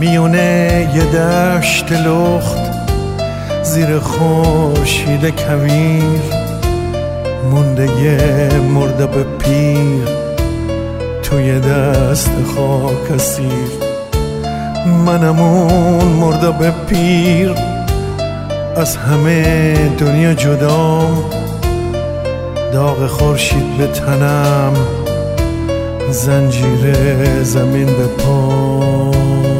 میونه یه دشت لخت زیر خورشید کویر مونده یه مرداب پیر توی دست خاک اسیر. منم اون مرداب پیر از همه دنیا جدام، داغ خورشید به تنم، زنجیر زمین به پام.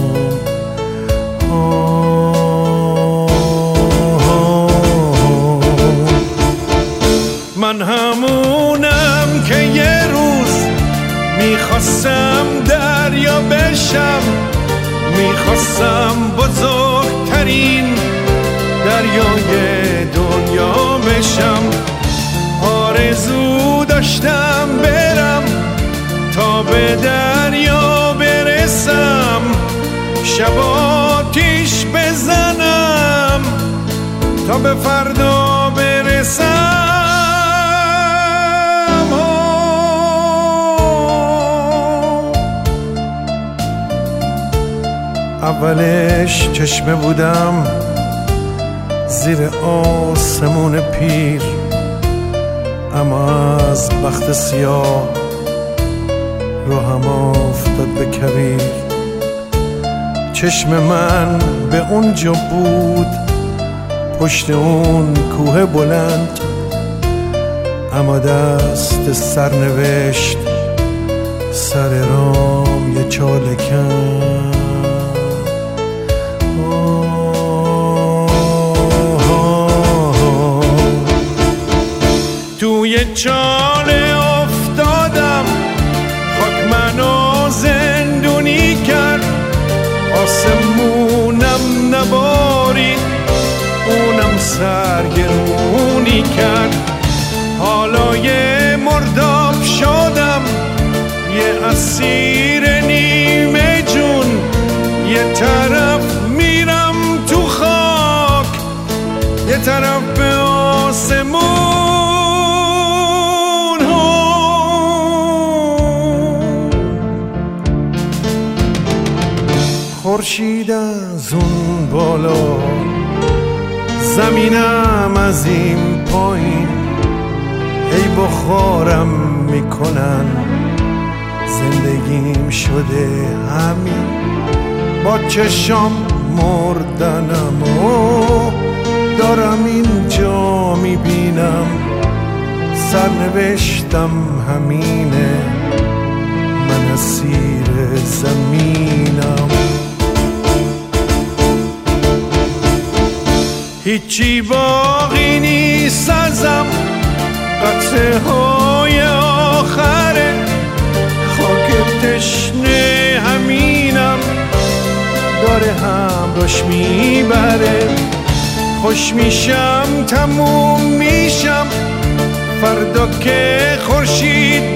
من همونم که یه روز میخواستم دریا بشم، میخواستم بزرگترین دریای دنیا بشم. آرزو داشتم برم تا به دریا برسم، شب آتیش بزنم تا به فردا برسم. اولش چشمه بودم زیر آسمون پیر، اما از بخت سیاه راهم افتاد به کویر. چشم من به اونجا بود پشت اون کوه بلند، اما دست سرنوشت سر رام یه چاله کند. توی چاله افتادم، خاک منو زندونی کرد، آسمونم نبارید، اونم سرگرونی کرد. حالا یه مرداب شدم، یه اسیر نیمه جون، یه طرف میرم تو خاک، یه طرف به آسمون. خورشید از اون بالا، زمینم از این پایین، هی بخارم میکنن، زندگیم شده همین. با چشام مردنم و دارم اینجا میبینم، سرنوشتم همینه، من اسیر زمینم. هیچی باقی نیست ازم، قطره های آخره، خاک تشنه همینم، داره همراش میبره. خوش میشم تموم میشم، فردا که خورشید